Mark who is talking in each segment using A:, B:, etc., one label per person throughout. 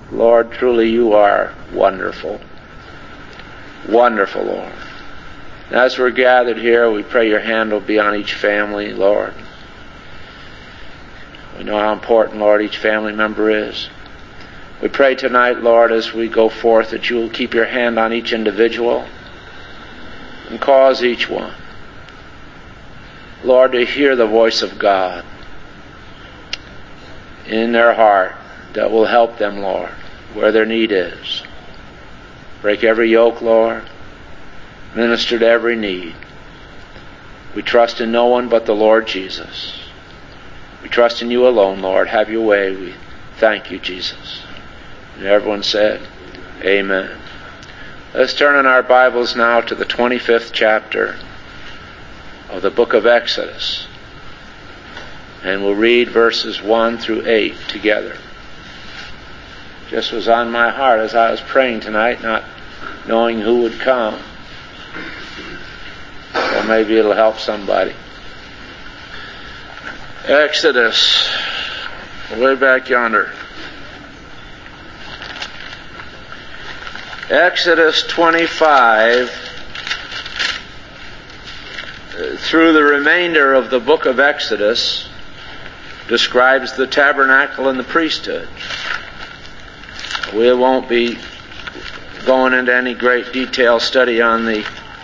A: Lord, truly you are wonderful. Wonderful, Lord. And as we're gathered here, we pray your hand will be on each family, Lord. We know how important, Lord, each family member is. We pray tonight, Lord, as we go forth, that you will keep your hand on each individual and cause each one, Lord, to hear the voice of God in their heart that will help them, Lord, where their need is. Break every yoke, Lord. Minister to every need. We trust in no one but the Lord Jesus. We trust in you alone, Lord. Have your way. We thank you, Jesus. And everyone said, amen. Let's turn in our Bibles now to the 25th chapter of the book of Exodus. And we'll read verses 1 through 8 together. Just was on my heart as I was praying tonight, not knowing who would come. Or maybe it'll help somebody. Exodus, way back yonder. Exodus 25, through the remainder of the book of Exodus, describes the tabernacle and the priesthood. We won't be going into any great detail study on the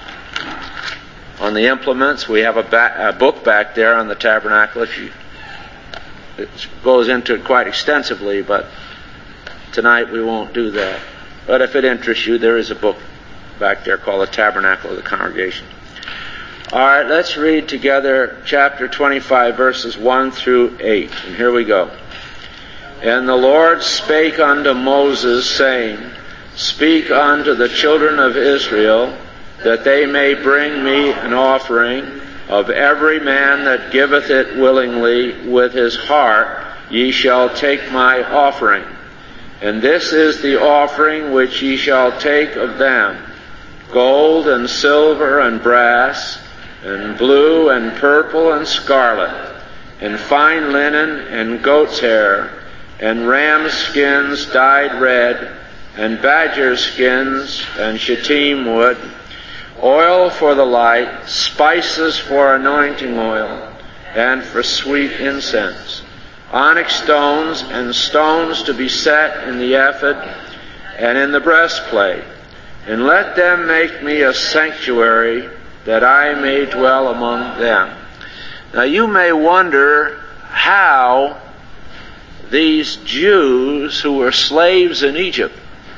A: implements. We have a book back there on the tabernacle. It goes into it quite extensively, but tonight we won't do that. But if it interests you, there is a book back there called The Tabernacle of the Congregation. All right, let's read together chapter 25, verses 1 through 8. And here we go. And the Lord spake unto Moses, saying, Speak unto the children of Israel, that they may bring me an offering of every man that giveth it willingly with his heart. Ye shall take my offering. And this is the offering which ye shall take of them: gold and silver and brass, and blue and purple and scarlet, and fine linen and goat's hair, and ram skins dyed red, and badger skins and shittim wood, oil for the light, spices for anointing oil, and for sweet incense, onyx stones and stones to be set in the ephod and in the breastplate. And let them make me a sanctuary, that I may dwell among them. Now you may wonder how these Jews who were slaves in Egypt,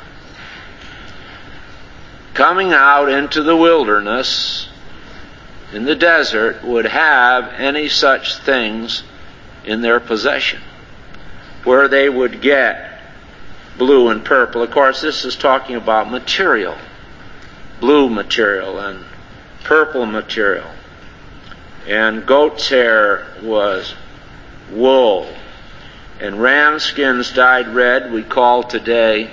A: coming out into the wilderness in the desert, would have any such things in their possession, where they would get blue and purple. Of course, this is talking about material, blue material and purple material. And goat's hair was wool, and ram skins dyed red we call today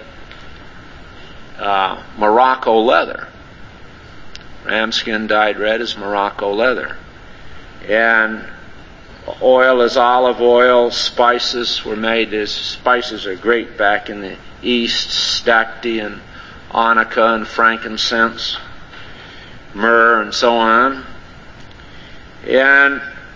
A: Morocco leather. Ram skin dyed red is Morocco leather. And oil is olive oil. Spices were made. Spices are great back in the East. Stacte and onycha and frankincense, myrrh, and so on. And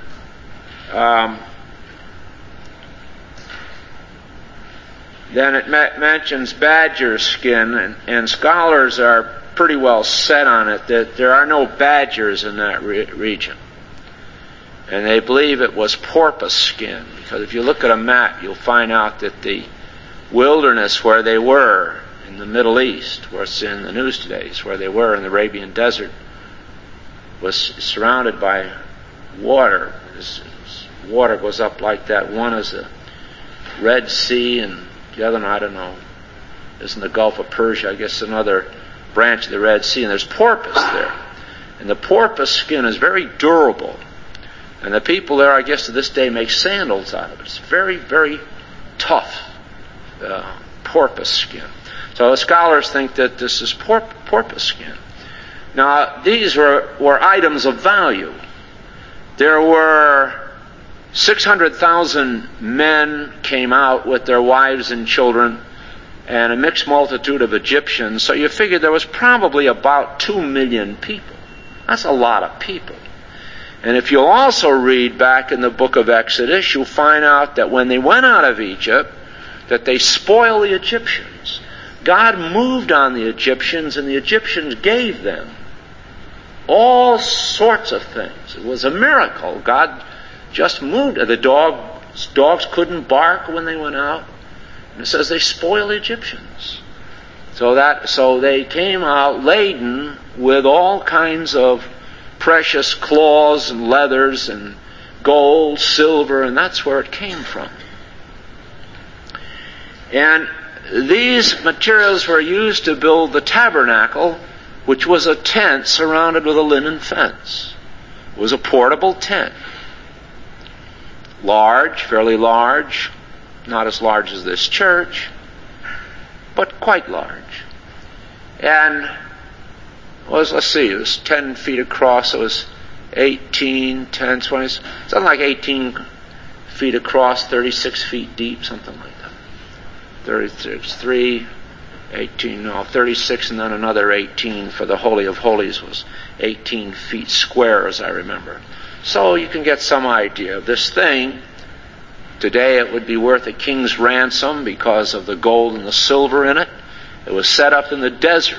A: then it mentions badger skin, and scholars are pretty well set on it that there are no badgers in that region. And they believe it was porpoise skin, because if you look at a map, you'll find out that the wilderness where they were in the Middle East, where it's in the news today, is where they were in the Arabian desert, was surrounded by water. This water goes up like that. One is the Red Sea, and the other one, I don't know, is in the Gulf of Persia. I guess another branch of the Red Sea, and there's porpoise there. And the porpoise skin is very durable. And the people there, I guess to this day, make sandals out of it. It's very, very tough porpoise skin. So the scholars think that this is porpoise skin. Now, these were items of value. There were 600,000 men came out with their wives and children and a mixed multitude of Egyptians. So you figure there was probably about 2 million people. That's a lot of people. And if you'll also read back in the book of Exodus, you'll find out that when they went out of Egypt, that they spoiled the Egyptians. God moved on the Egyptians, and the Egyptians gave them all sorts of things. It was a miracle. God just moved. The dogs couldn't bark when they went out. And it says they spoiled the Egyptians. So they came out laden with all kinds of precious cloths and leathers and gold, silver, and that's where it came from. And these materials were used to build the tabernacle, which was a tent surrounded with a linen fence. It was a portable tent. Large, fairly large, not as large as this church, but quite large. And it was 10 feet across. It was 10, 20, something like 18 feet across, 36 feet deep, something like that. 36, 36, and then another 18 for the Holy of Holies was 18 feet square, as I remember. So you can get some idea of this thing. Today it would be worth a king's ransom because of the gold and the silver in it. It was set up in the desert.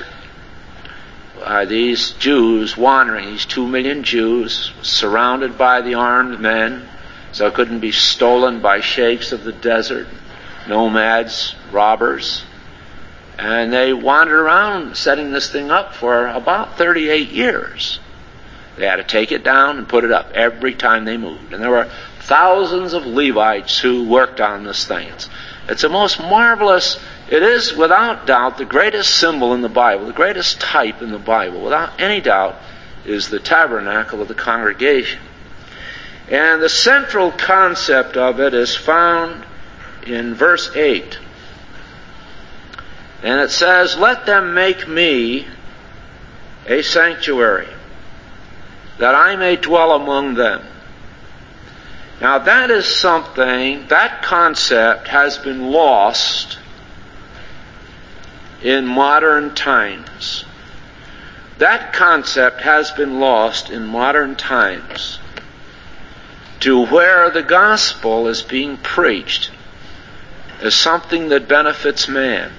A: These Jews wandering, these 2 million Jews, surrounded by the armed men, so it couldn't be stolen by sheikhs of the desert, nomads, robbers. And they wandered around setting this thing up for about 38 years. They had to take it down and put it up every time they moved. And there were thousands of Levites who worked on this thing. It's a most marvelous, it is without doubt the greatest symbol in the Bible, the greatest type in the Bible, without any doubt, is the tabernacle of the congregation. And the central concept of it is found in verse 8. And it says, "Let them make me a sanctuary, that I may dwell among them." Now that is something, that concept has been lost in modern times. That concept has been lost in modern times to where the gospel is being preached as something that benefits man.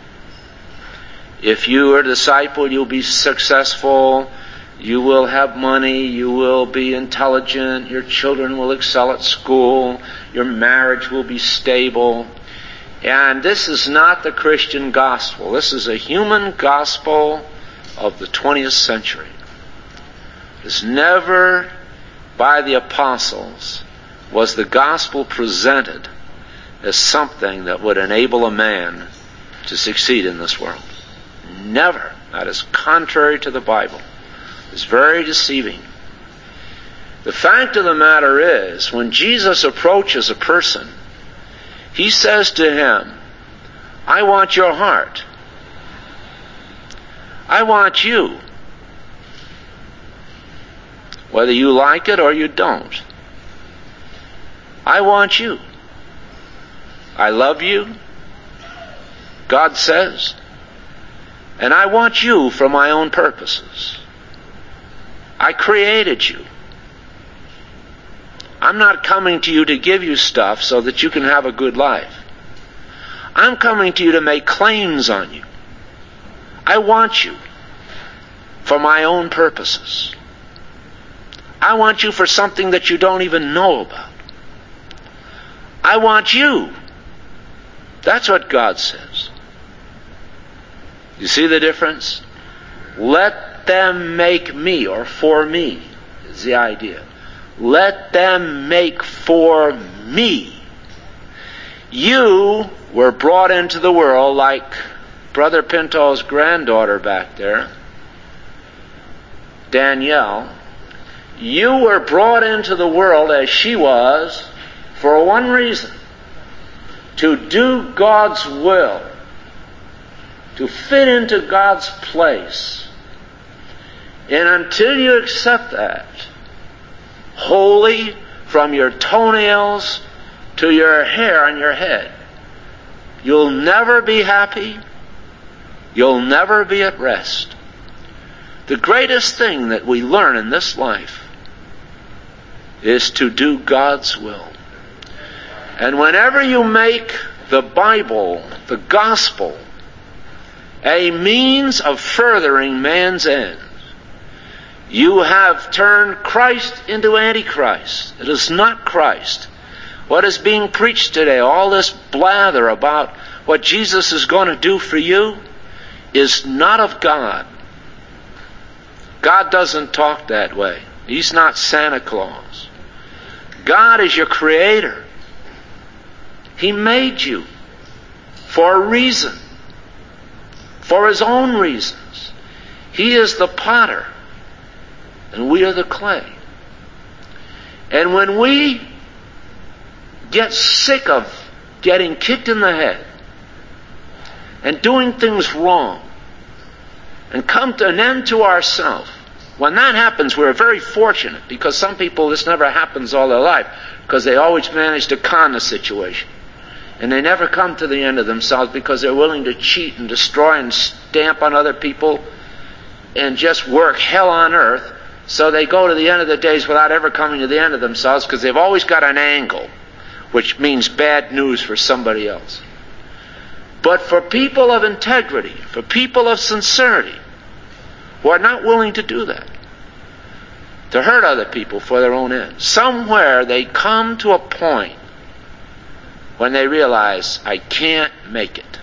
A: If you are a disciple, you'll be successful. You will have money, you will be intelligent, your children will excel at school, your marriage will be stable. And this is not the Christian gospel. This is a human gospel of the 20th century. It's never, by the apostles, was the gospel presented as something that would enable a man to succeed in this world. Never. That is contrary to the Bible. It's very deceiving. The fact of the matter is, when Jesus approaches a person, he says to him, "I want your heart. I want you. Whether you like it or you don't. I want you. I love you," God says, "and I want you for my own purposes. I created you. I'm not coming to you to give you stuff so that you can have a good life. I'm coming to you to make claims on you. I want you for my own purposes. I want you for something that you don't even know about. I want you." That's what God says. You see the difference? Let them make me, or for me, is the idea. Let them make for me. You were brought into the world like Brother Pinto's granddaughter back there, Danielle. You were brought into the world as she was for one reason: to do God's will, to fit into God's place. And until you accept that, holy from your toenails to your hair on your head, You'll never be happy. You'll never be at rest. The greatest thing that we learn in this life is to do God's will. And whenever you make the Bible, the gospel, a means of furthering man's ends, you have turned Christ into Antichrist. It is not Christ. What is being preached today, all this blather about what Jesus is going to do for you, is not of God. God doesn't talk that way. He's not Santa Claus. God is your creator. He made you for a reason, for His own reasons. He is the potter, and we are the clay. And when we get sick of getting kicked in the head and doing things wrong and come to an end to ourselves, when that happens, we're very fortunate, because some people, this never happens all their life because they always manage to con the situation. And they never come to the end of themselves because they're willing to cheat and destroy and stamp on other people and just work hell on earth. So they go to the end of their days without ever coming to the end of themselves, because they've always got an angle, which means bad news for somebody else. But for people of integrity, for people of sincerity, who are not willing to do that, to hurt other people for their own ends, somewhere they come to a point when they realize, I can't make it.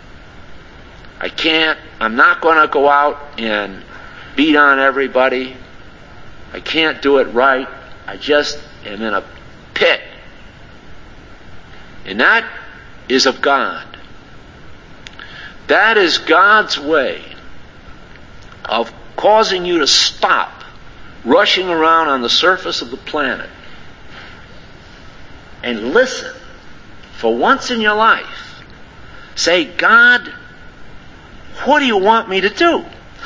A: I'm not going to go out and beat on everybody. I can't do it right. I just am in a pit. And that is of God. That is God's way of causing you to stop rushing around on the surface of the planet and listen. For once in your life, say, God, what do you want me to do?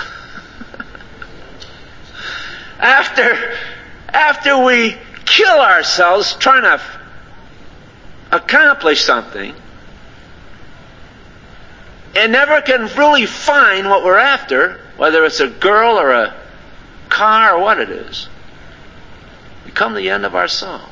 A: After we kill ourselves trying to accomplish something and never can really find what we're after, whether it's a girl or a car or what it is, we come to the end of ourselves.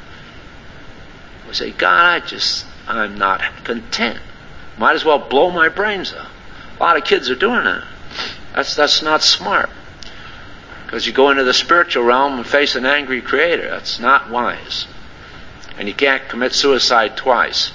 A: We say, God, I'm not content. Might as well blow my brains out. A lot of kids are doing that. That's not smart. Because you go into the spiritual realm and face an angry creator. That's not wise. And you can't commit suicide twice.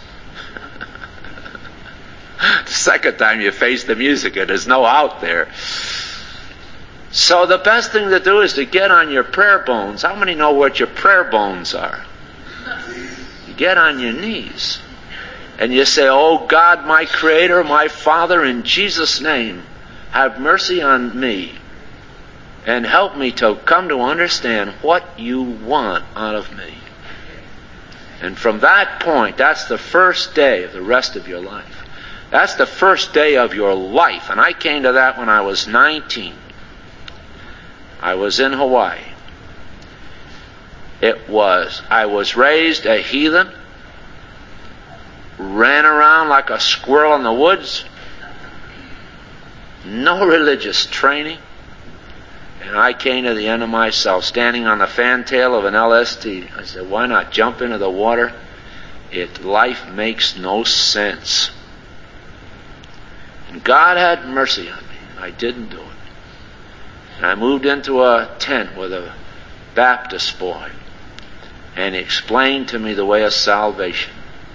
A: The second time you face the music and there's no out there. So the best thing to do is to get on your prayer bones. How many know what your prayer bones are? You get on your knees and you say, oh God, my Creator, my Father, in Jesus' name, have mercy on me and help me to come to understand what you want out of me. And from that point, that's the first day of the rest of your life. That's the first day of your life. And I came to that when I was 19. I was in Hawaii. I was raised a heathen, ran around like a squirrel in the woods, no religious training, and I came to the end of myself, standing on the fantail of an LST. I said, why not jump into the water? Life makes no sense. And God had mercy on me. I didn't do it. And I moved into a tent with a Baptist boy, and he explained to me the way of salvation.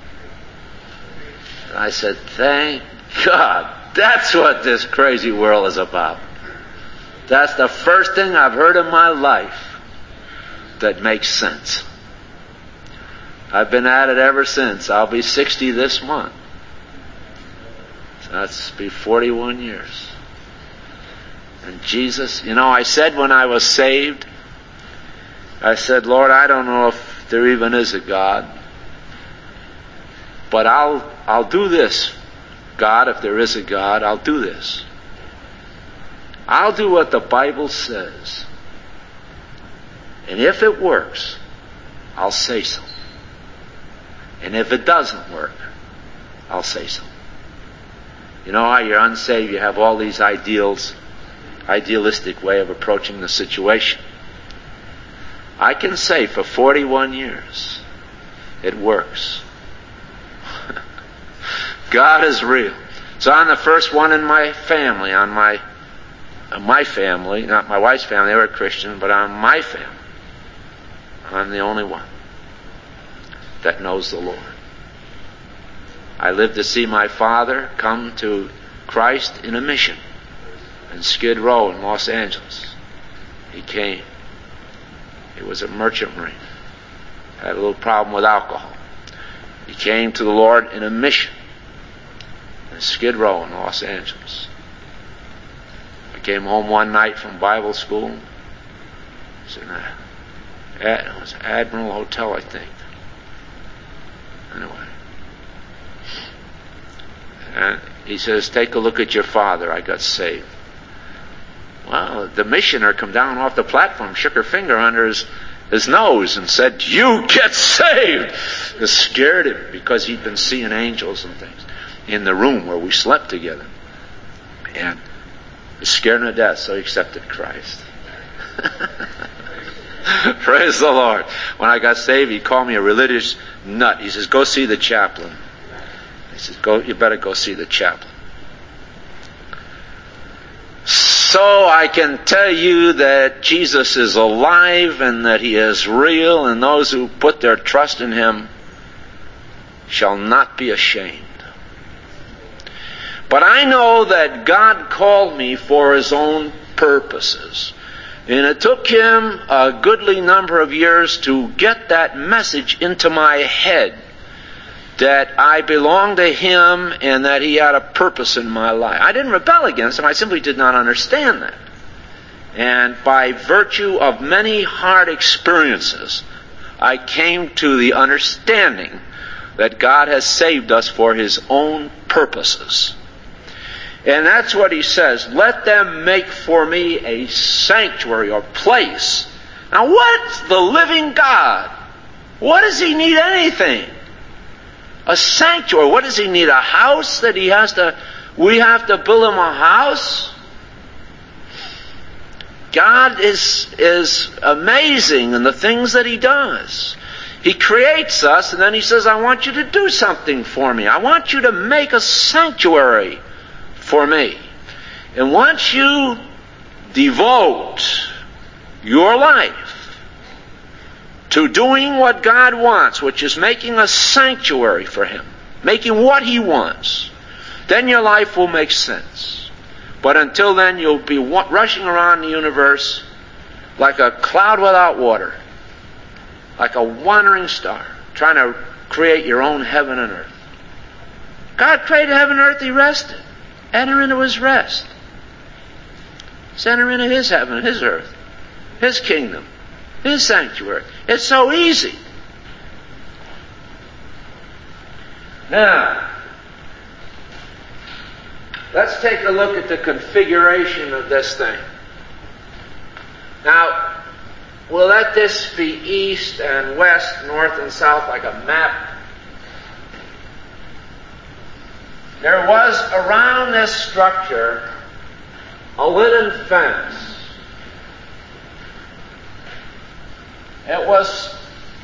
A: And I said, thank God, that's what this crazy world is about. That's the first thing I've heard in my life that makes sense. I've been at it ever since. I'll be 60 this month. So that's be 41 years. And Jesus, I said when I was saved, I said, Lord, I don't know if there even is a God, but I'll do this. God, if there is a God, I'll do this. I'll do what the Bible says. And if it works, I'll say so. And if it doesn't work, I'll say so. You know how you're unsaved, you have all these ideals, idealistic way of approaching the situation. I can say for 41 years, it works. God is real. So I'm the first one in my family, on my family, not my wife's family, they were Christian, but on my family, I'm the only one that knows the Lord. I lived to see my father come to Christ in a mission in Skid Row in Los Angeles. He came. He was a merchant marine. Had a little problem with alcohol. He came to the Lord in a mission in Skid Row in Los Angeles. I came home one night from Bible school. It was Admiral Hotel, I think. Anyway. And he says, take a look at your father. I got saved. Well, the missioner come down off the platform, shook her finger under his nose and said, you get saved! It scared him because he'd been seeing angels and things in the room where we slept together. And it scared him to death, so he accepted Christ. Praise the Lord. When I got saved, he called me a religious nut. He says, go see the chaplain. He says, you better go see the chaplain. So I can tell you that Jesus is alive and that He is real, and those who put their trust in Him shall not be ashamed. But I know that God called me for His own purposes. And it took Him a goodly number of years to get that message into my head, that I belonged to Him and that He had a purpose in my life. I didn't rebel against Him. I simply did not understand that. And by virtue of many hard experiences, I came to the understanding that God has saved us for His own purposes. And that's what He says. Let them make for me a sanctuary or place. Now what's the living God? What does He need anything? A sanctuary. What does He need? A house that we have to build Him a house? God is amazing in the things that He does. He creates us and then He says, I want you to do something for me. I want you to make a sanctuary for me. And once you devote your life to doing what God wants, which is making a sanctuary for Him, making what He wants, then your life will make sense. But until then, you'll be rushing around the universe like a cloud without water, like a wandering star, trying to create your own heaven and earth. God created heaven and earth, He rested. Enter into His rest. Enter into His heaven, His earth, His kingdom, His sanctuary. It's so easy. Now, let's take a look at the configuration of this thing. Now, we'll let this be east and west, north and south like a map. There was around this structure a linen fence. It was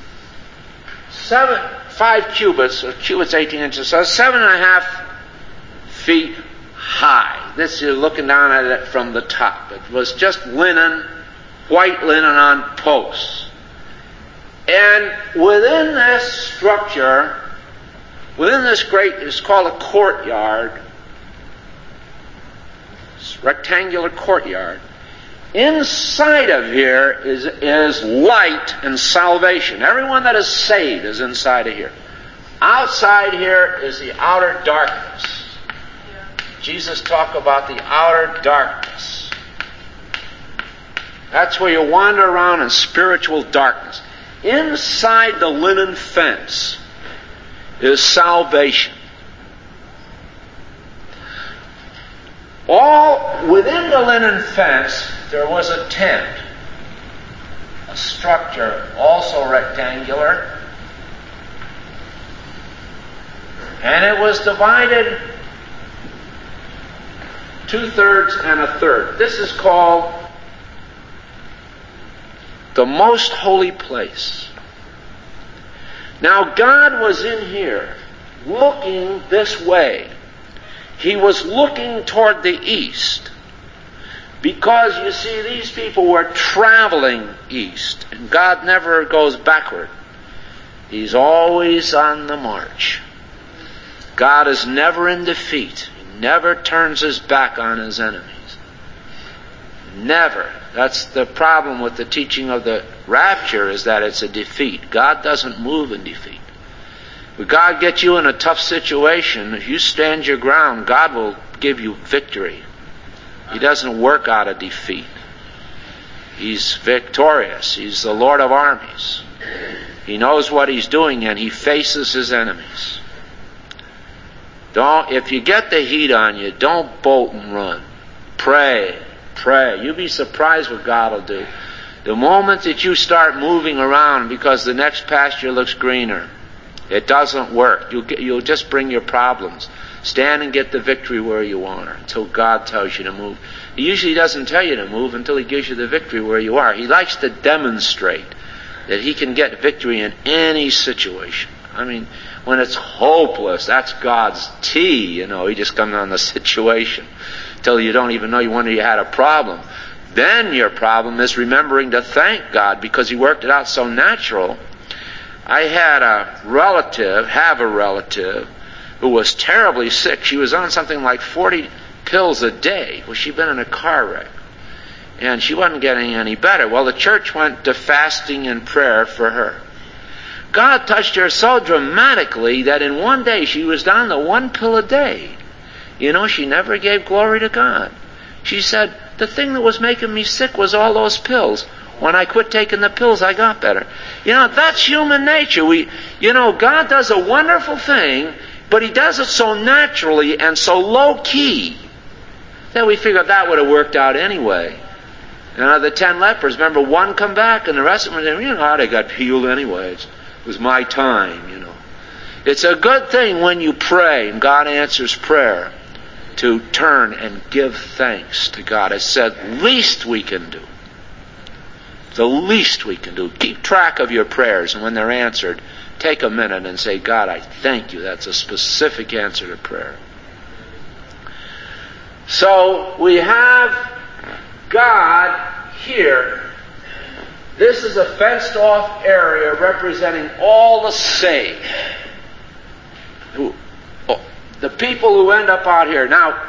A: 5 cubits, or cubits 18 inches, so 7.5 feet high. This you're looking down at it from the top. It was just linen, white linen on posts. And within this structure, within this it's called a courtyard, rectangular courtyard. Inside of here is light and salvation. Everyone that is saved is inside of here. Outside here is the outer darkness. Jesus talked about the outer darkness. That's where you wander around in spiritual darkness. Inside the linen fence is salvation. All within the linen fence, there was a tent, a structure also rectangular. And it was divided 2/3 and 1/3. This is called the most holy place. Now God was in here looking this way. He was looking toward the east. Because, you see, these people were traveling east. And God never goes backward. He's always on the march. God is never in defeat. He never turns his back on his enemies. Never. That's the problem with the teaching of the rapture, is that it's a defeat. God doesn't move in defeat. When God gets you in a tough situation, if you stand your ground, God will give you victory. He doesn't work out of defeat. He's victorious. He's the Lord of armies. He knows what he's doing, and he faces his enemies. If you get the heat on you, don't bolt and run. Pray. You'll be surprised what God will do. The moment that you start moving around because the next pasture looks greener, it doesn't work. You'll just bring your problems. Stand and get the victory where you are until God tells you to move. He usually doesn't tell you to move until he gives you the victory where you are. He likes to demonstrate that he can get victory in any situation. I mean, when it's hopeless, that's God's tea, He just comes on the situation till you don't even know, you wonder you had a problem. Then your problem is remembering to thank God because he worked it out so natural. I had a relative who was terribly sick. She was on something like 40 pills a day. Well, she'd been in a car wreck. And she wasn't getting any better. Well, the church went to fasting and prayer for her. God touched her so dramatically that in one day she was down to 1 pill a day. She never gave glory to God. She said, the thing that was making me sick was all those pills. When I quit taking the pills, I got better. That's human nature. God does a wonderful thing, but he does it so naturally and so low-key that we figure that would have worked out anyway. The 10 lepers, remember, one come back and the rest of them, they got healed anyway. It was my time, It's a good thing when you pray and God answers prayer to turn and give thanks to God. It's the least we can do. The least we can do. Keep track of your prayers, and when they're answered, take a minute and say, God, I thank you. That's a specific answer to prayer. So we have God here. This is a fenced off area representing all the saved. The people who end up out here. Now,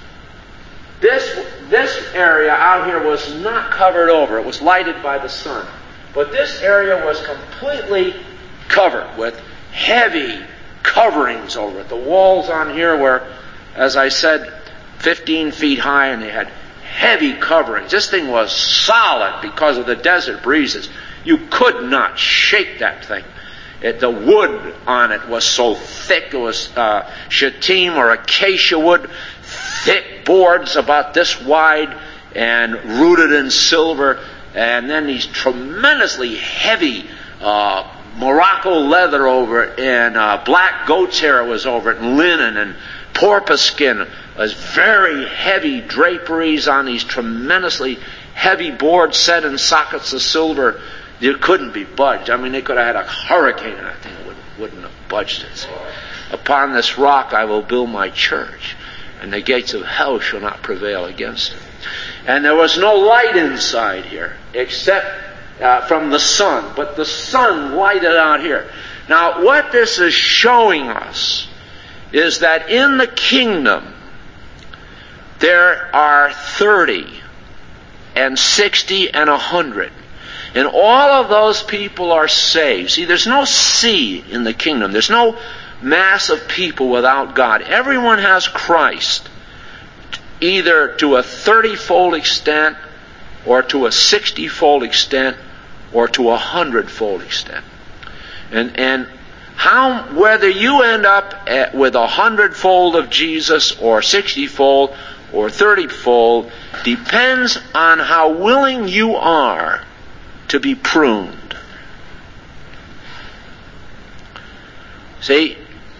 A: this area out here was not covered over. It was lighted by the sun. But this area was completely covered with heavy coverings over it. The walls on here were, as I said, 15 feet high, and they had heavy coverings. This thing was solid because of the desert breezes. You could not shake that thing. The wood on it was so thick. It was shittim or acacia wood, thick boards about this wide and rooted in silver. And then these tremendously heavy Morocco leather over it, and black goat's hair was over it, and linen and porpoise skin. Was very heavy draperies on these tremendously heavy boards set in sockets of silver. You couldn't be budged. I mean, they could have had a hurricane and that thing wouldn't have budged it. Upon this rock I will build my church, and the gates of hell shall not prevail against it. And there was no light inside here except from the sun. But the sun lighted out here. Now, what this is showing us is that in the kingdom there are 30 and 60 and 100. And all of those people are saved. See, there's no sea in the kingdom. There's no mass of people without God. Everyone has Christ, either to a 30-fold extent, or to a 60-fold extent, or to a 100-fold extent. And whether you end up with 100-fold of Jesus, or 60-fold, or 30-fold, depends on how willing you are to be pruned. See,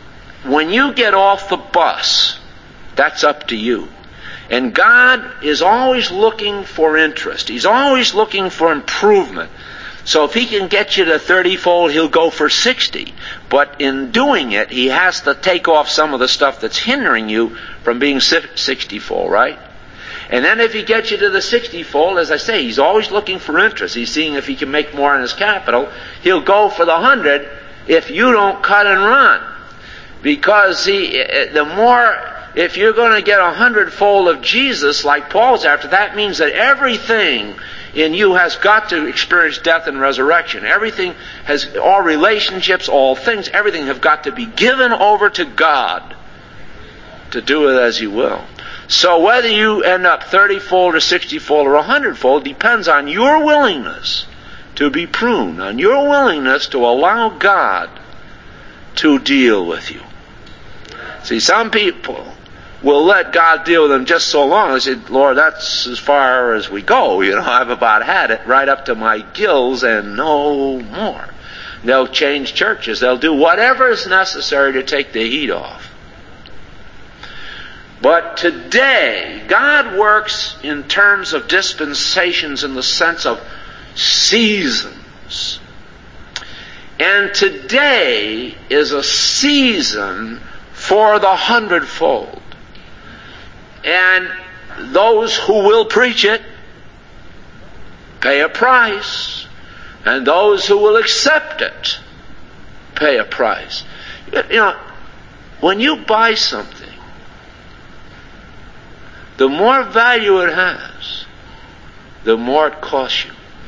A: when you get off the bus, that's up to you. And God is always looking for interest. He's always looking for improvement. So if He can get you to 30-fold, He'll go for 60. But in doing it, He has to take off some of the stuff that's hindering you from being 60-fold, right? And then if He gets you to the 60-fold, as I say, He's always looking for interest. He's seeing if He can make more on His capital. He'll go for the 100 if you don't cut and run. Because if you're going to get 100-fold of Jesus, like Paul's after, that means that everything in you has got to experience death and resurrection. Everything has, all relationships, all things, everything have got to be given over to God to do it as He will. So whether you end up 30-fold or 60-fold or 100-fold depends on your willingness to be pruned, on your willingness to allow God to deal with you. See, some people will let God deal with them just so long. They say, Lord, that's as far as we go. I've about had it right up to my gills and no more. They'll change churches. They'll do whatever is necessary to take the heat off. But today, God works in terms of dispensations in the sense of seasons. And today is a season for the 100-fold. And those who will preach it pay a price. And those who will accept it pay a price. When you buy something, the more value it has, the more it costs you.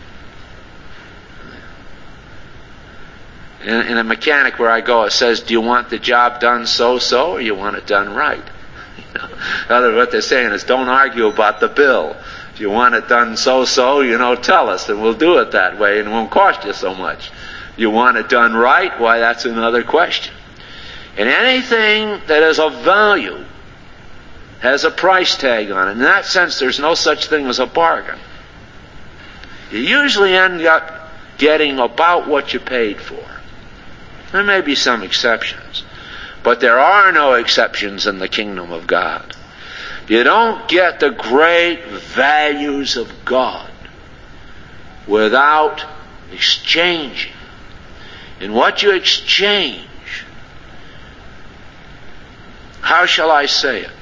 A: In a mechanic where I go, it says, do you want the job done so-so, or you want it done right? In other words, what they're saying is, don't argue about the bill. If you want it done so-so, tell us, and we'll do it that way, and it won't cost you so much. You want it done right? Why, that's another question. And anything that is of value has a price tag on it. In that sense, there's no such thing as a bargain. You usually end up getting about what you paid for. There may be some exceptions, but there are no exceptions in the kingdom of God. You don't get the great values of God without exchanging. And what you exchange, how shall I say it,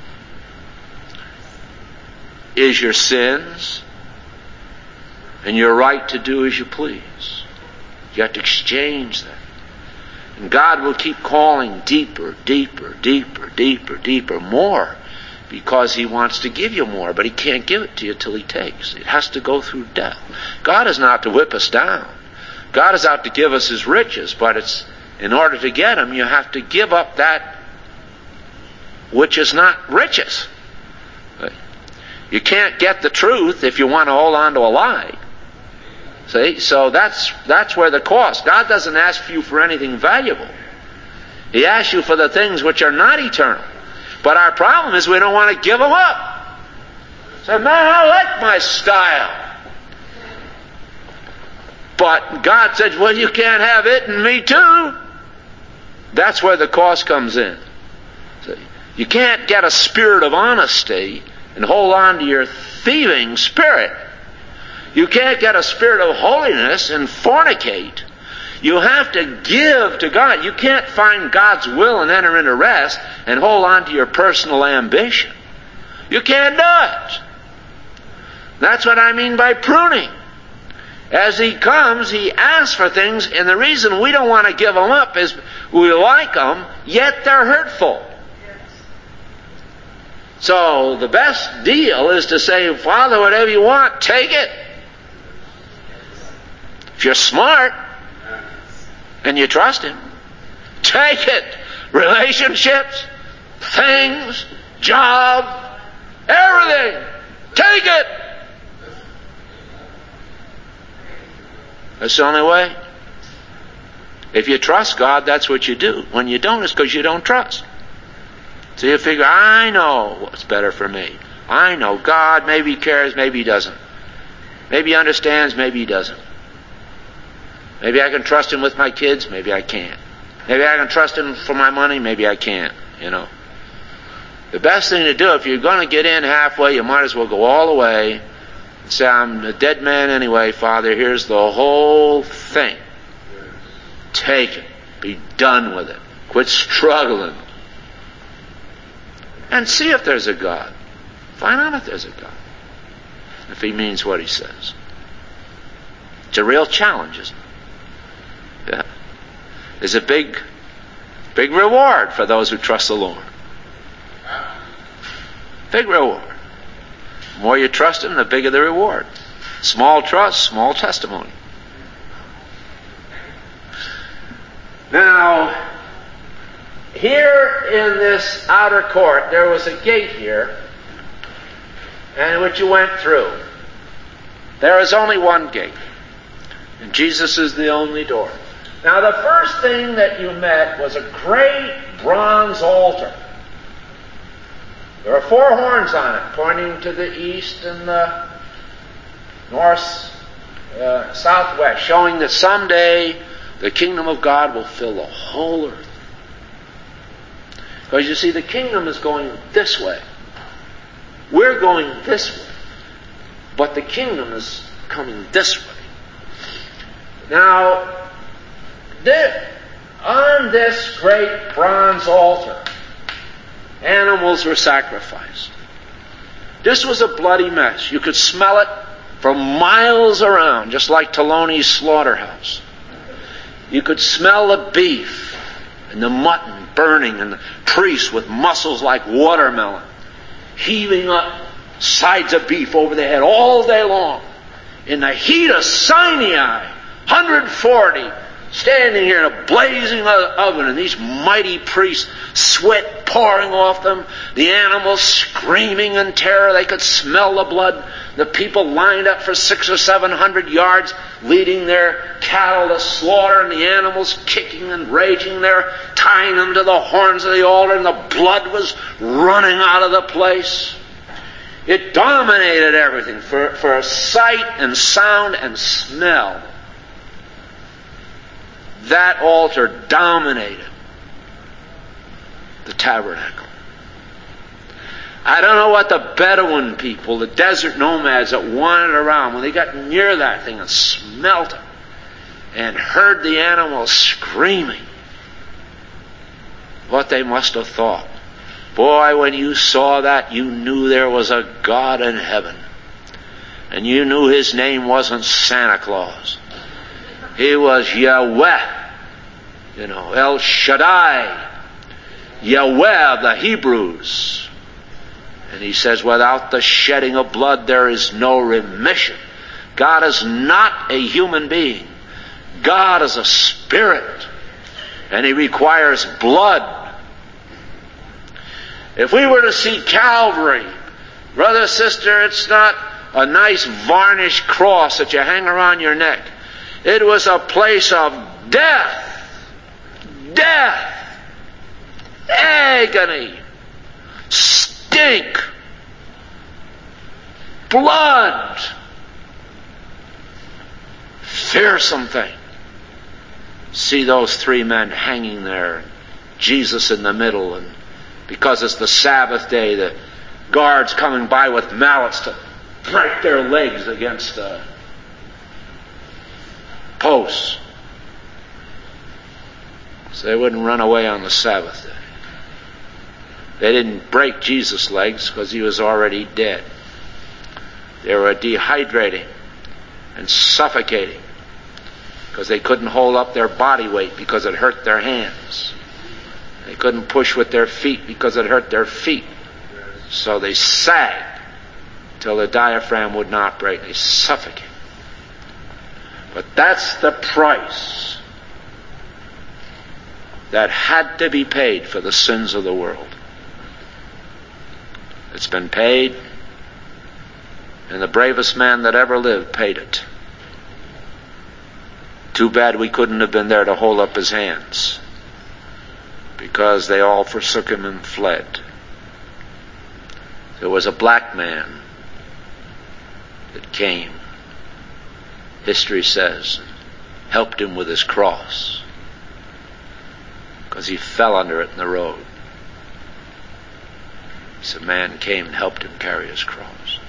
A: is your sins and your right to do as you please. You have to exchange that. And God will keep calling deeper, deeper, deeper, deeper, deeper, more, because He wants to give you more, but He can't give it to you till He takes. It has to go through death. God is not to whip us down. God is out to give us His riches, but it's in order to get them, you have to give up that which is not riches. You can't get the truth if you want to hold on to a lie. See? So that's where the cost. God doesn't ask you for anything valuable. He asks you for the things which are not eternal. But our problem is we don't want to give them up. Say, man, I like my style. But God said, well, you can't have it and me too. That's where the cost comes in. See? You can't get a spirit of honesty and hold on to your thieving spirit. You can't get a spirit of holiness and fornicate. You have to give to God. You can't find God's will and enter into rest and hold on to your personal ambition. You can't do it. That's what I mean by pruning. As He comes, He asks for things, and the reason we don't want to give them up is we like them, yet they're hurtful. So the best deal is to say, Father, whatever you want, take it. If you're smart and you trust Him, take it. Relationships, things, job, everything. Take it. That's the only way. If you trust God, that's what you do. When you don't, it's because you don't trust. So you figure, I know what's better for me. I know God, maybe He cares, maybe He doesn't. Maybe He understands, maybe He doesn't. Maybe I can trust Him with my kids, maybe I can't. Maybe I can trust him for my money, maybe I can't, you know. The best thing to do, if you're going to get in halfway, you might as well go all the way and say, I'm a dead man anyway, Father, here's the whole thing. Take it. Be done with it. Quit struggling. And see if there's a God. Find out if there's a God. If he means what he says. It's a real challenge, isn't it? Yeah. There's a big reward for those who trust the Lord. Big reward. The more you trust him, the bigger the reward. Small trust, small testimony. Now, here in this outer court, there was a gate here, and which you went through. There is only one gate, and Jesus is the only door. Now, the first thing that you met was a great bronze altar. There are 4 horns on it, pointing to the east and the north, southwest, showing that someday the kingdom of God will fill the whole earth. Because you see, the kingdom is going this way. We're going this way. But the kingdom is coming this way. Now, on this great bronze altar, animals were sacrificed. This was a bloody mess. You could smell it for miles around, just like Toloni's slaughterhouse. You could smell the beef and the mutton burning, and the priests with muscles like watermelon heaving up sides of beef over their head all day long. In the heat of Sinai, 140 standing here in a blazing oven, and these mighty priests, sweat pouring off them, the animals screaming in terror. They could smell the blood. The people lined up for 600 or 700 yards, leading their cattle to slaughter, and the animals kicking and raging there, tying them to the horns of the altar, and the blood was running out of the place. It dominated everything for sight and sound and smell. That altar dominated the tabernacle. I don't know what the Bedouin people, the desert nomads that wandered around, when they got near that thing and smelt it and heard the animals screaming, what they must have thought. Boy, when you saw that, you knew there was a God in heaven. And you knew his name wasn't Santa Claus. He was Yahweh. You know, El Shaddai. Yahweh of the Hebrews. And he says, without the shedding of blood, there is no remission. God is not a human being. God is a spirit. And he requires blood. If we were to see Calvary, brother, sister, it's not a nice varnished cross that you hang around your neck. It was a place of death. Death. Agony. Stink. Blood. Fearsome thing. See those 3 men hanging there, Jesus in the middle, and because it's the Sabbath day, the guards coming by with mallets to break their legs against the posts so they wouldn't run away on the Sabbath day. They didn't break Jesus' legs because he was already dead. They were dehydrating and suffocating because they couldn't hold up their body weight because it hurt their hands. They couldn't push with their feet because it hurt their feet. So they sagged till the diaphragm would not break. They suffocated. But that's the price that had to be paid for the sins of the world. It's been paid, and the bravest man that ever lived paid it. Too bad we couldn't have been there to hold up his hands, because they all forsook him and fled. There was a black man that came, history says, helped him with his cross. because he fell under it in the road. So a man came and helped him carry his cross.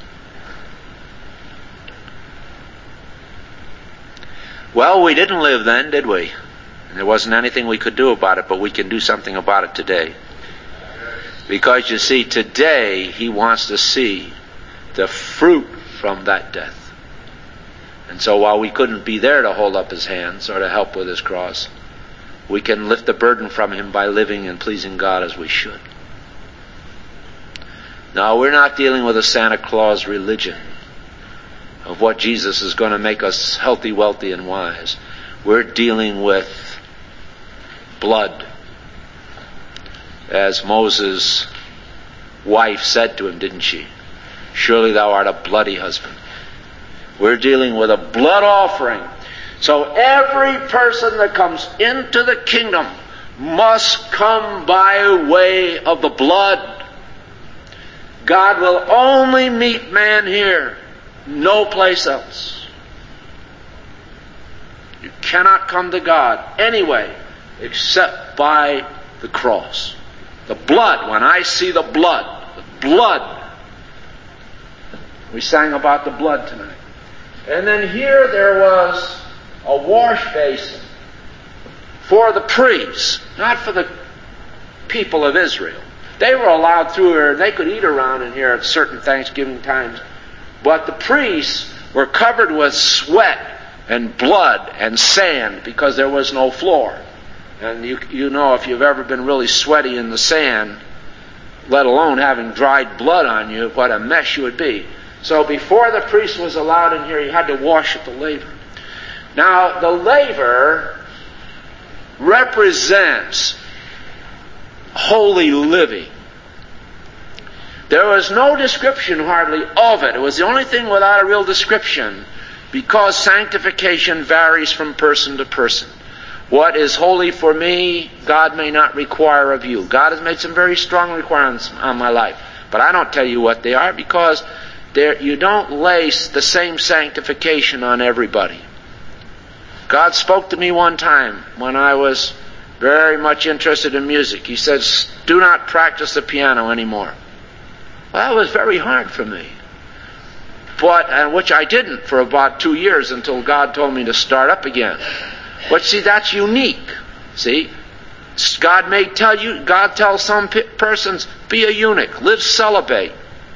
A: Well, we didn't live then, did we? And there wasn't anything we could do about it, but we can do something about it today. Because you see, today he wants to see the fruit from that death. And so while we couldn't be there to hold up his hands or to help with his cross, we can lift the burden from him by living and pleasing God as we should. Now, we're not dealing with a Santa Claus religion of what Jesus is going to make us healthy, wealthy, and wise. We're dealing with blood. As Moses' wife said to him, didn't she? Surely thou art a bloody husband. We're dealing with a blood offering. So every person that comes into the kingdom must come by way of the blood. God will only meet man here, no place else. You cannot come to God anyway except by the cross. The blood, when I see the blood, we sang about the blood tonight. And then here there was a wash basin for the priests, not for the people of Israel. They were allowed through here, they could eat around in here at certain Thanksgiving times. But the priests were covered with sweat and blood and sand because there was no floor. And you know, if you've ever been really sweaty in the sand, let alone having dried blood on you, what a mess you would be. So before the priest was allowed in here, he had to wash at the laver. Now, the laver represents holy living. There was no description hardly of it. It was the only thing without a real description, because sanctification varies from person to person. What is holy for me, God may not require of you. God has made some very strong requirements on my life, but I don't tell you what they are, because you don't lace the same sanctification on everybody. God spoke to me one time when I was very much interested in music. He says, do not practice the piano anymore. Well, that was very hard for me. Which I didn't for about 2 years until God told me to start up again. But see, that's unique. See? God tells some persons, be a eunuch, live celibate.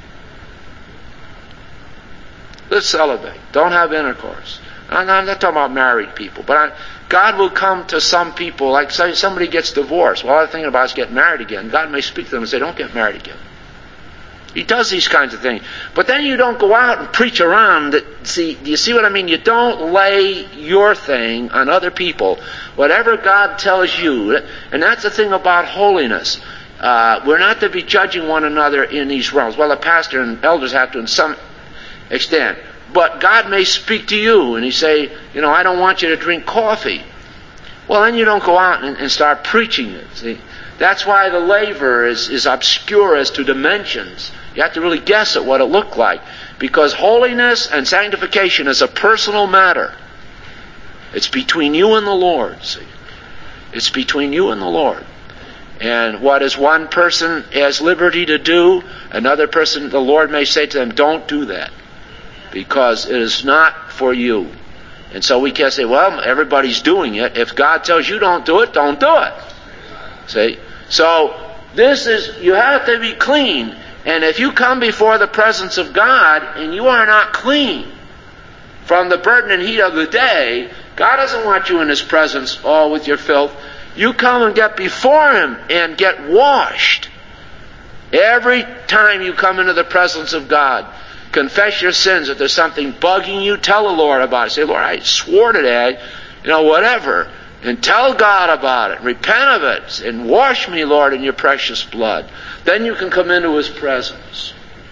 A: Live celibate. Don't have intercourse. I'm not talking about married people, but God will come to some people, like say somebody gets divorced. Well, all they're thinking about is getting married again. God may speak to them and say, don't get married again. He does these kinds of things. But then you don't go out and preach around. Do you see what I mean? You don't lay your thing on other people. Whatever God tells you, and that's the thing about holiness. We're not to be judging one another in these realms. Well, the pastor and elders have to in some extent. But God may speak to you and He say, I don't want you to drink coffee. Well, then you don't go out and start preaching it. See? That's why the laver is obscure as to dimensions. You have to really guess at what it looked like. Because holiness and sanctification is a personal matter. It's between you and the Lord. See? It's between you and the Lord. And what is one person has liberty to do, another person, the Lord may say to them, don't do that. Because it is not for you. And so we can't say, well, everybody's doing it. If God tells you don't do it, don't do it. See? So, you have to be clean. And if you come before the presence of God and you are not clean from the burden and heat of the day, God doesn't want you in His presence all with your filth. You come and get before Him and get washed. Every time you come into the presence of God, confess your sins. If there's something bugging you, tell the Lord about it. Say, Lord, I swore today, whatever. And tell God about it. Repent of it. And wash me, Lord, in your precious blood. Then you can come into His presence.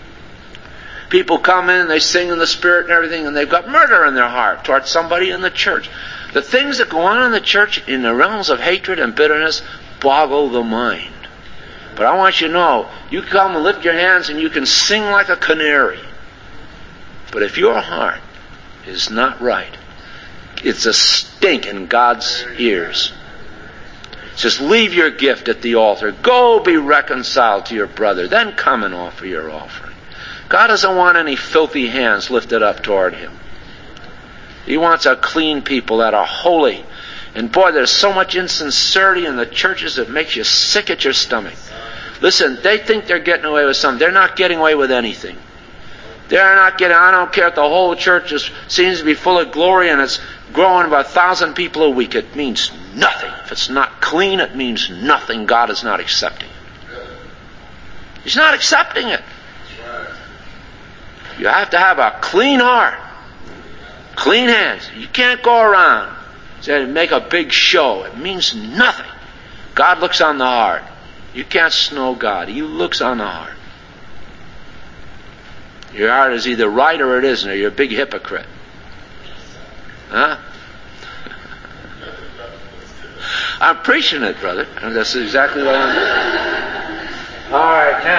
A: People come in, they sing in the Spirit and everything, and they've got murder in their heart towards somebody in the church. The things that go on in the church in the realms of hatred and bitterness boggle the mind. But I want you to know, you come and lift your hands and you can sing like a canary. But if your heart is not right, it's a stink in God's ears. says, leave your gift at the altar. Go be reconciled to your brother. Then come and offer your offering. God doesn't want any filthy hands lifted up toward Him. He wants a clean people that are holy. And boy, there's so much insincerity in the churches that makes you sick at your stomach. Listen, they think they're getting away with something. They're not getting away with anything. They're not getting, I don't care if the whole church seems to be full of glory and it's growing about 1,000 people a week. It means nothing. If it's not clean, it means nothing. God is not accepting it. He's not accepting it. You have to have a clean heart. Clean hands. You can't go around and make a big show. It means nothing. God looks on the heart. You can't snow God. He looks on the heart. Your heart is either right or it isn't, or you're a big hypocrite. Huh? I'm preaching it, brother. And that's exactly what I'm doing. All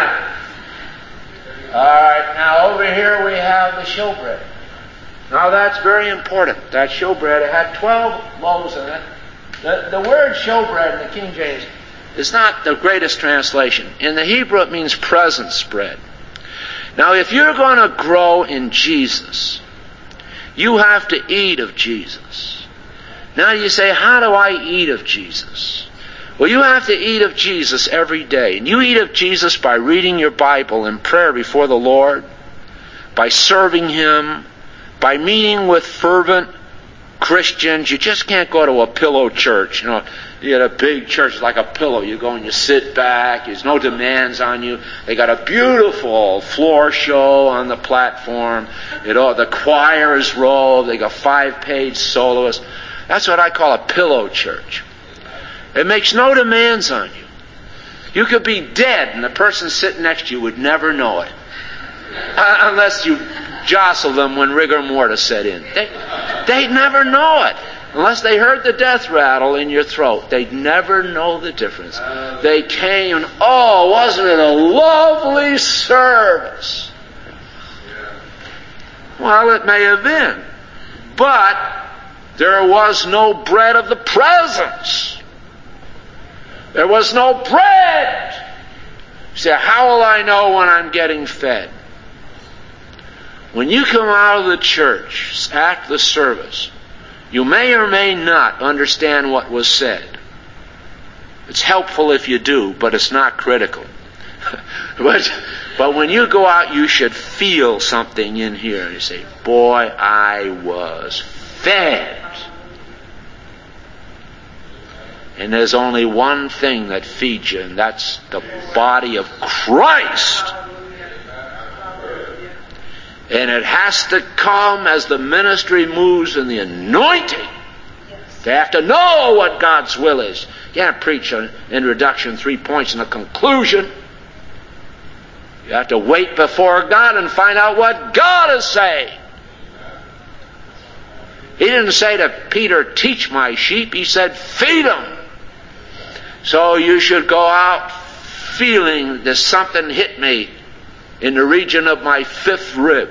A: right, now over here we have the showbread. Now that's very important. That showbread, it had 12 loaves in it. The word showbread in the King James is not the greatest translation. In the Hebrew it means presence bread. Now if you're going to grow in Jesus, you have to eat of Jesus. Now you say, how do I eat of Jesus? Well, you have to eat of Jesus every day. And you eat of Jesus by reading your Bible in prayer before the Lord, by serving Him, by meeting with fervent Christians. You just can't go to a pillow church. You know, you get a big church like a pillow. You go and you sit back. There's no demands on you. They got a beautiful floor show on the platform. You know, the choir is robed. They got 5-page soloists. That's what I call a pillow church. It makes no demands on you. You could be dead and the person sitting next to you would never know it. Unless you jostle them when rigor mortis set in. They'd never know it. Unless they heard the death rattle in your throat. They'd never know the difference. They came and, oh, wasn't it a lovely service? Well, it may have been. But there was no bread of the presence. There was no bread. You say, how will I know when I'm getting fed? When you come out of the church after the service, you may or may not understand what was said. It's helpful if you do, but it's not critical. But when you go out, you should feel something in here. You say, boy, I was fed. And there's only one thing that feeds you, and that's the body of Christ. And it has to come as the ministry moves in the anointing. They have to know what God's will is. You can't preach an introduction, 3 points, and a conclusion. You have to wait before God and find out what God is saying. He didn't say to Peter, teach my sheep. He said, feed them. So you should go out feeling there's something hit me in the region of my 5th rib.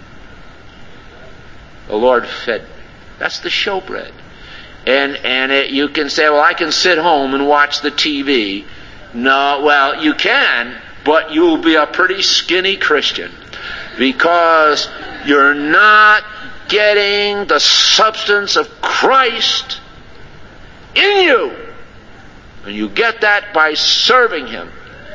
A: The Lord fed me. That's the showbread. And you can say, well, I can sit home and watch the TV. No, well, you can, but you'll be a pretty skinny Christian because you're not getting the substance of Christ in you. And you get that by serving Him.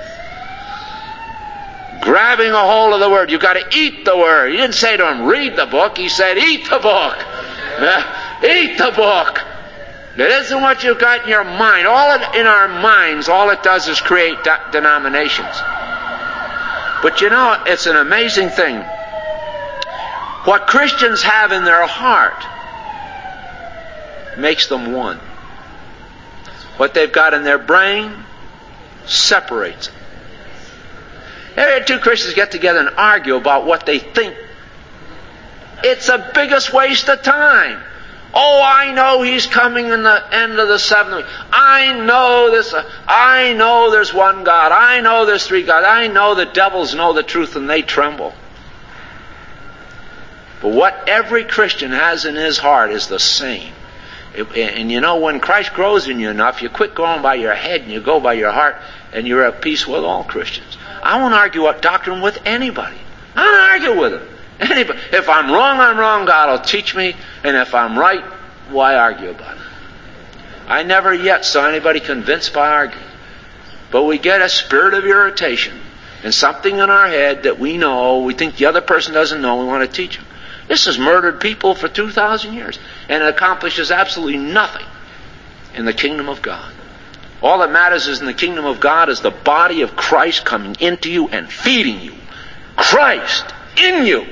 A: Grabbing a hold of the Word. You've got to eat the Word. He didn't say to him, read the book. He said, eat the book. Eat the book. It isn't what you've got in your mind. In our minds, all it does is create denominations. But you know, it's an amazing thing. What Christians have in their heart makes them one. What they've got in their brain separates them. Every 2 Christians get together and argue about what they think. It's the biggest waste of time. Oh, I know He's coming in the end of the 7th week. I know this. I know there's one God. I know there's 3 gods. I know the devils know the truth and they tremble. But what every Christian has in his heart is the same. And you know, when Christ grows in you enough, you quit going by your head and you go by your heart, and you're at peace with all Christians. I won't argue what doctrine with anybody. I don't argue with them. Anybody. If I'm wrong, I'm wrong. God will teach me. And if I'm right, why argue about it? I never yet saw anybody convinced by arguing. But we get a spirit of irritation and something in our head that we know, we think the other person doesn't know, we want to teach them. This has murdered people for 2,000 years, and it accomplishes absolutely nothing in the kingdom of God. All that matters is in the kingdom of God is the body of Christ coming into you and feeding you. Christ in you.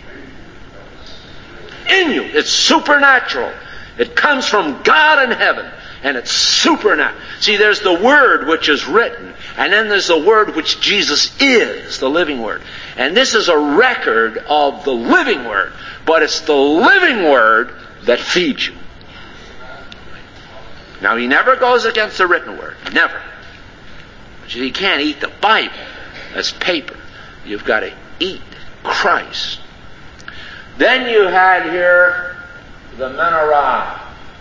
A: In you. It's supernatural. It comes from God in heaven. And it's supernatural. See, there's the Word which is written, and then there's the Word which Jesus is, the living Word. And this is a record of the living Word, but it's the living Word that feeds you. Now, he never goes against the written Word. Never. But you can't eat the Bible as paper. You've got to eat Christ. Then you had here the menorah.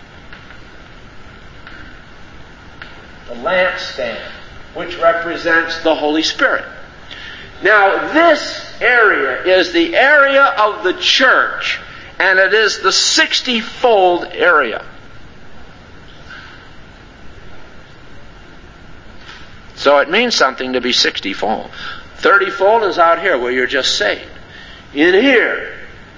A: The lampstand, which represents the Holy Spirit. Now, this area is the area of the church, and it is the 60-fold area. So it means something to be 60-fold. 30-fold is out here where you're just saved. In here,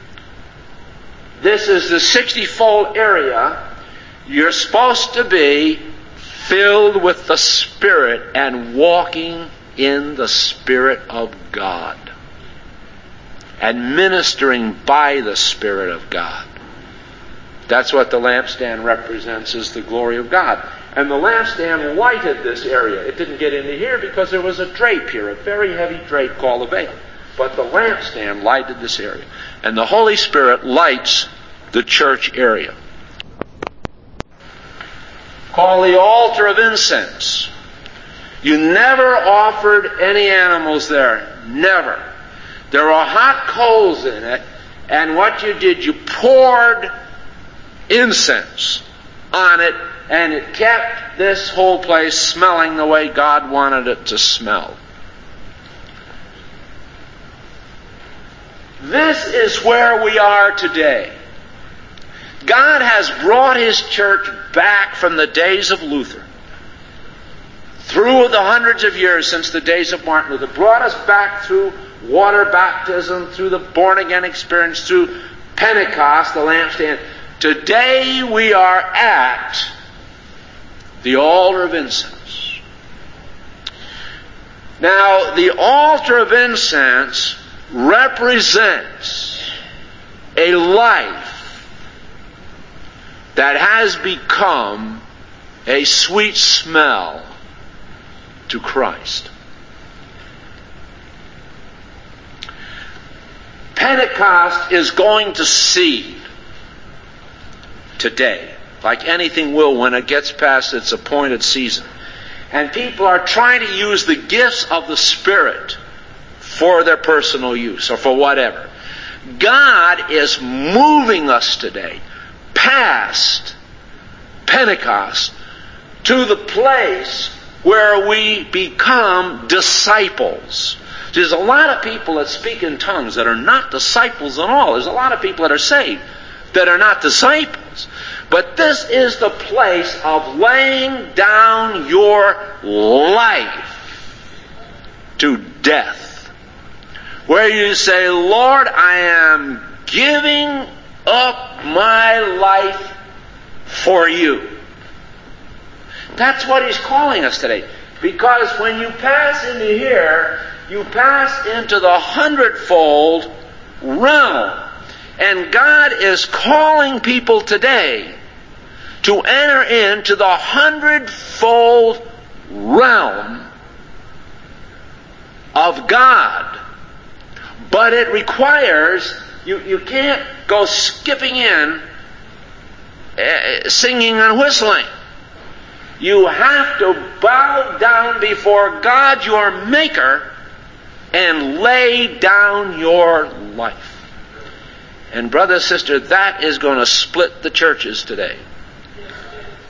A: this is the 60-fold area. You're supposed to be filled with the Spirit and walking in the Spirit of God and ministering by the Spirit of God. That's what the lampstand represents, is the glory of God. And the lampstand lighted this area. It didn't get into here because there was a drape here, a very heavy drape called a veil. But the lampstand lighted this area. And the Holy Spirit lights the church area. Called the altar of incense. You never offered any animals there. Never. There were hot coals in it, and what you did, you poured incense on it, and it kept this whole place smelling the way God wanted it to smell. This is where we are today. God has brought His church back from the days of Luther. Through the hundreds of years since the days of Martin Luther. Brought us back through water baptism, through the born-again experience, through Pentecost, the lampstand. Today we are at the altar of incense. Now, the altar of incense represents a life that has become a sweet smell to Christ. Pentecost is going to seed today, like anything will when it gets past its appointed season. And people are trying to use the gifts of the Spirit for their personal use or for whatever. God is moving us today past Pentecost to the place where we become disciples. There's a lot of people that speak in tongues that are not disciples at all. There's a lot of people that are saved that are not disciples. But this is the place of laying down your life to death, where you say, Lord, I am giving up my life for you. That's what He's calling us today. Because when you pass into here, you pass into the 100-fold realm. And God is calling people today to enter into the 100-fold realm of God. But it requires, you can't go skipping in, singing and whistling. You have to bow down before God, your Maker, and lay down your life. And brother, sister, that is going to split the churches today.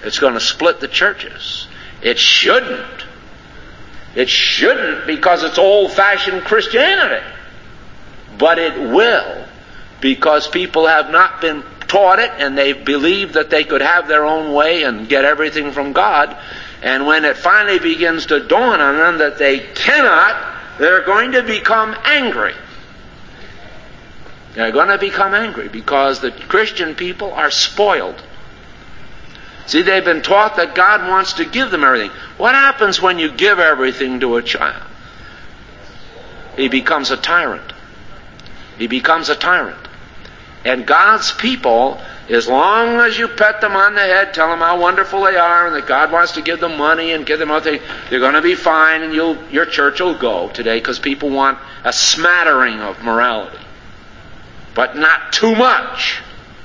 A: It's going to split the churches. It shouldn't. It shouldn't, because it's old-fashioned Christianity. But it will, because people have not been taught it, and they believe that they could have their own way and get everything from God. And when it finally begins to dawn on them that they cannot, they're going to become angry. They're going to become angry because the Christian people are spoiled. See, they've been taught that God wants to give them everything. What happens when you give everything to a child? He becomes a tyrant. He becomes a tyrant. And God's people, as long as you pet them on the head, tell them how wonderful they are, and that God wants to give them money and give them other things, they're going to be fine, and your church will go today, because people want a smattering of morality. But not too much.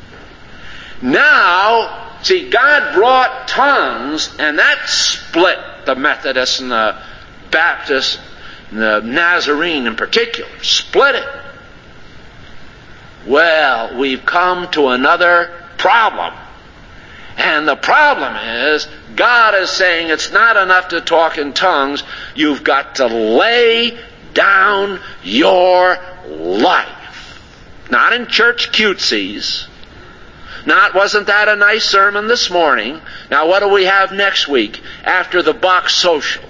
A: Now, see, God brought tongues, and that split the Methodists and the Baptists, and the Nazarene in particular. Split it. Well, we've come to another problem. And the problem is, God is saying it's not enough to talk in tongues. You've got to lay down your life. Not in church cutesies. Not, wasn't that a nice sermon this morning? Now what do we have next week after the box social?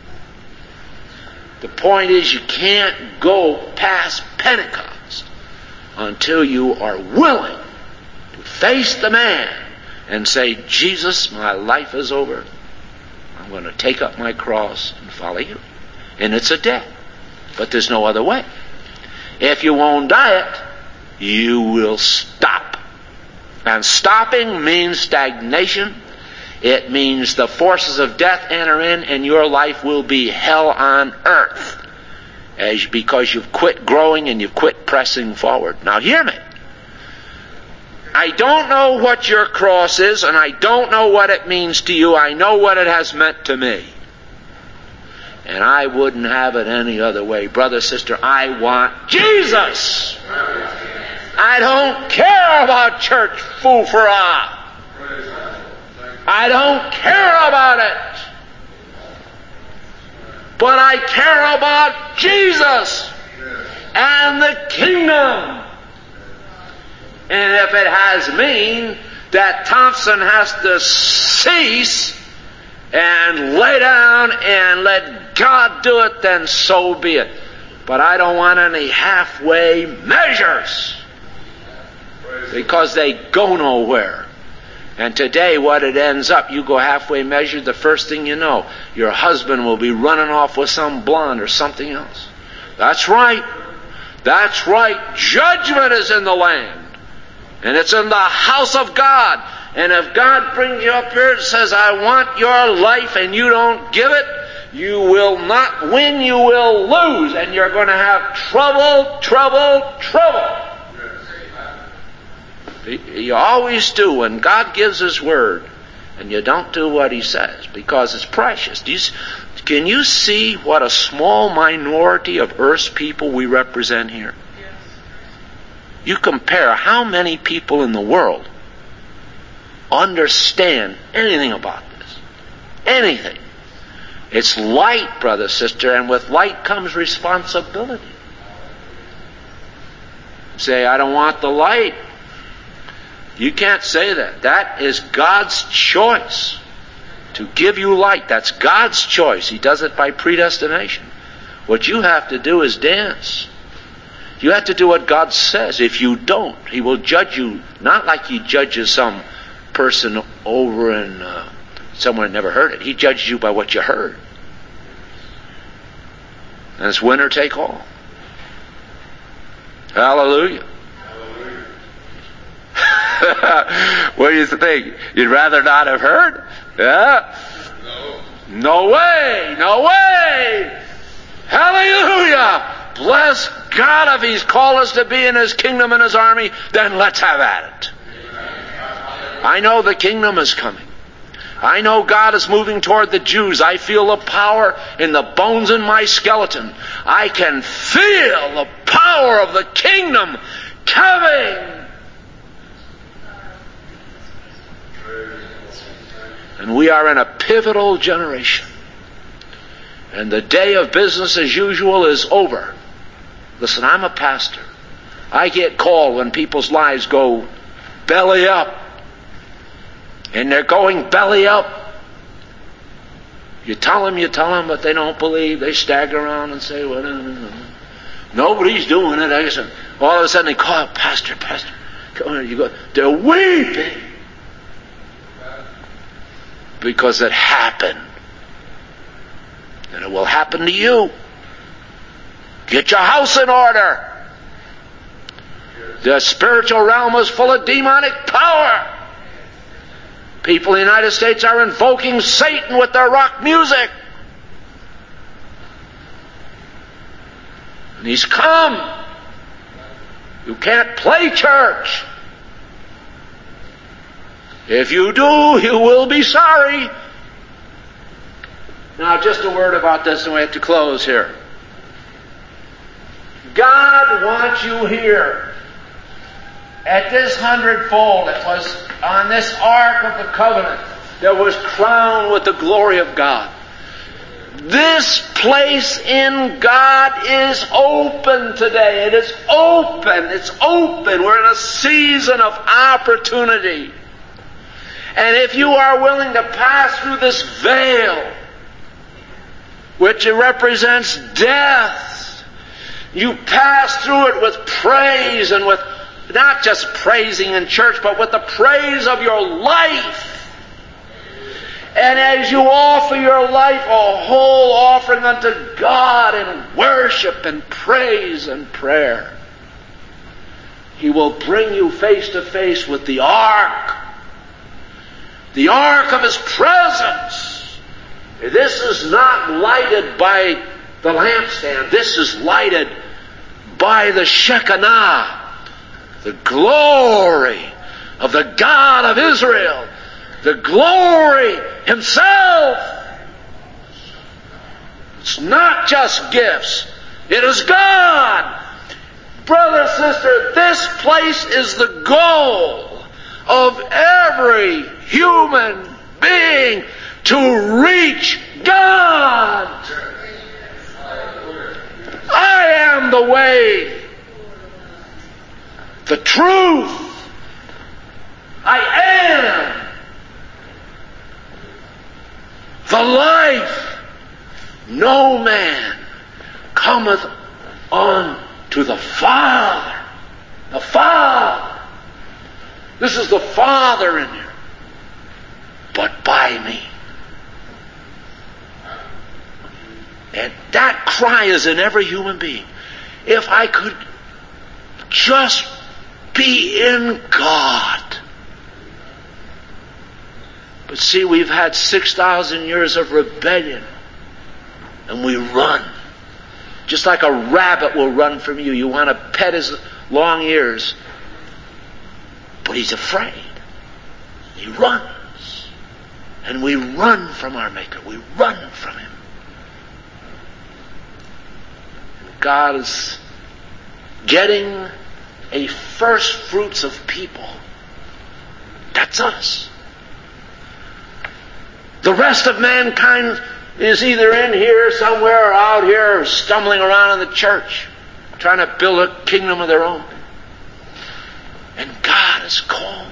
A: The point is, you can't go past Pentecost until you are willing to face the man and say, Jesus, my life is over. I'm going to take up my cross and follow you. And it's a death. But there's no other way. If you won't die it, you will stop. And stopping means stagnation. It means the forces of death enter in, and your life will be hell on earth. Because you've quit growing and you've quit pressing forward. Now hear me. I don't know what your cross is, and I don't know what it means to you. I know what it has meant to me. And I wouldn't have it any other way. Brother, sister, I want Jesus. I don't care about church foofara. I don't care about it. But I care about Jesus and the kingdom. And if it has mean that Thompson has to cease and lay down and let God do it, then so be it. But I don't want any halfway measures, because they go nowhere. And today what it ends up, you go halfway measure, the first thing you know, your husband will be running off with some blonde or something else. That's right. That's right. Judgment is in the land. And it's in the house of God. And if God brings you up here and says, I want your life, and you don't give it, you will not win, you will lose. And you're going to have trouble, trouble, trouble. You always do when God gives His word and you don't do what He says, because it's precious. Can you see what a small minority of earth's people we represent here? Yes. You compare how many people in the world understand anything about this. Anything. It's light, brother, sister, and with light comes responsibility. Say, I don't want the light. You can't say that. That is God's choice to give you light. That's God's choice. He does it by predestination. What you have to do is dance. You have to do what God says. If you don't, He will judge you, not like He judges some person over in somewhere never heard it. He judges you by what you heard. And it's winner take all. Hallelujah. What do you think? You'd rather not have heard? Yeah? No way! No way! Hallelujah! Bless God, if He's called us to be in His kingdom and His army, then let's have at it. I know the kingdom is coming. I know God is moving toward the Jews. I feel the power in the bones in my skeleton. I can feel the power of the kingdom coming. And we are in a pivotal generation. And the day of business as usual is over. Listen, I'm a pastor. I get called when people's lives go belly up. And they're going belly up. You tell them, but they don't believe. They stagger around and say, well, no. Nobody's doing it. I guess all of a sudden they call out, Pastor. Come on, you go. They're weeping. Because it happened. And it will happen to you. Get your house in order. The spiritual realm is full of demonic power. People in the United States are invoking Satan with their rock music. And he's come. You can't play church. If you do, you will be sorry. Now, just a word about this, and we have to close here. God wants you here at this hundredfold. It was on this Ark of the Covenant that was crowned with the glory of God. This place in God is open today. It is open. It's open. We're in a season of opportunity. And if you are willing to pass through this veil, which represents death, you pass through it with praise and with not just praising in church, but with the praise of your life. And as you offer your life a whole offering unto God in worship and praise and prayer, He will bring you face to face with the ark of His presence. This is not lighted by the lampstand. This is lighted by the Shekinah, the glory of the God of Israel, the glory Himself. It's not just gifts. It is God. Brother, sister, this place is the goal of every human being, to reach God. I am the way, the truth. I am the life. No man cometh unto the Father. The Father. This is the Father in here. But by me. And that cry is in every human being. If I could just be in God. But see, we've had 6,000 years of rebellion. And we run. Just like a rabbit will run from you. You want to pet his long ears. But he's afraid. He runs. And we run from our Maker. We run from Him. God is getting a first fruits of people. That's us. The rest of mankind is either in here somewhere or out here or stumbling around in the church, trying to build a kingdom of their own. And God has called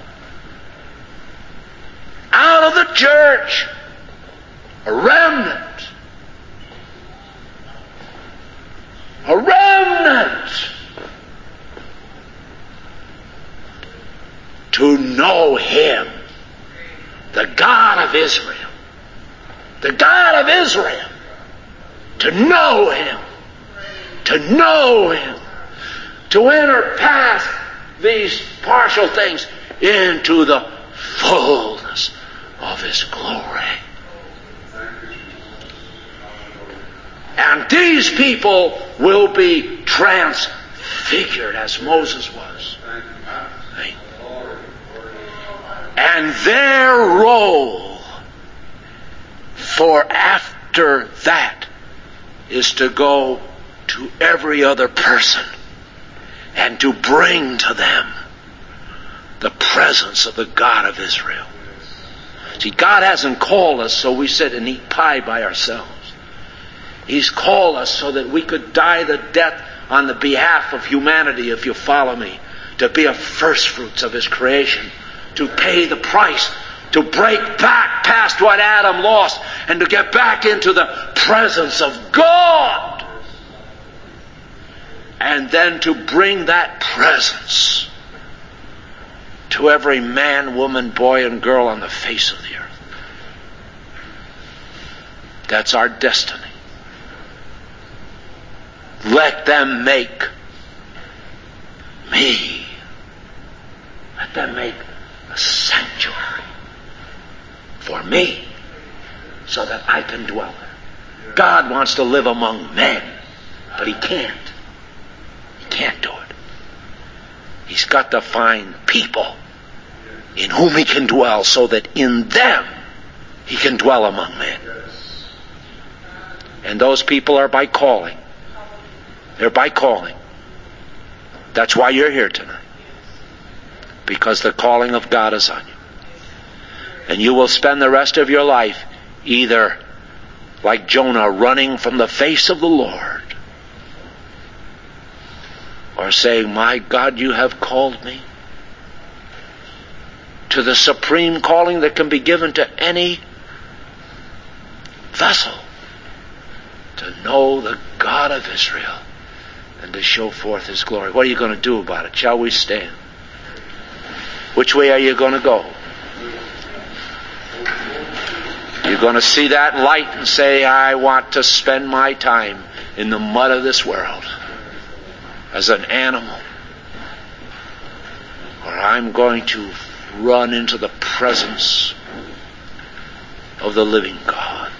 A: out of the church a remnant. A remnant to know Him, the God of Israel. The God of Israel. To know Him. To know Him. To enter past these partial things into the fullness of His glory. And these people will be transfigured as Moses was. And their role for after that is to go to every other person and to bring to them the presence of the God of Israel. See, God hasn't called us so we sit and eat pie by ourselves. He's called us so that we could die the death on the behalf of humanity, if you follow me, to be a first fruits of His creation, to pay the price, to break back past what Adam lost, and to get back into the presence of God. And then to bring that presence to every man, woman, boy, and girl on the face of the earth. That's our destiny. Let them make me. Let them make a sanctuary for me so that I can dwell there. God wants to live among men, but He can't. He can't do it. He's got to find people in whom He can dwell so that in them He can dwell among men. And those people are by calling. They're by calling. That's why you're here tonight. Because the calling of God is on you. And you will spend the rest of your life either like Jonah running from the face of the Lord, or saying, my God, you have called me to the supreme calling that can be given to any vessel, to know the God of Israel and to show forth His glory. What are you going to do about it? Shall we stand? Which way are you going to go? You're going to see that light and say, I want to spend my time in the mud of this world as an animal. Or I'm going to run into the presence of the living God.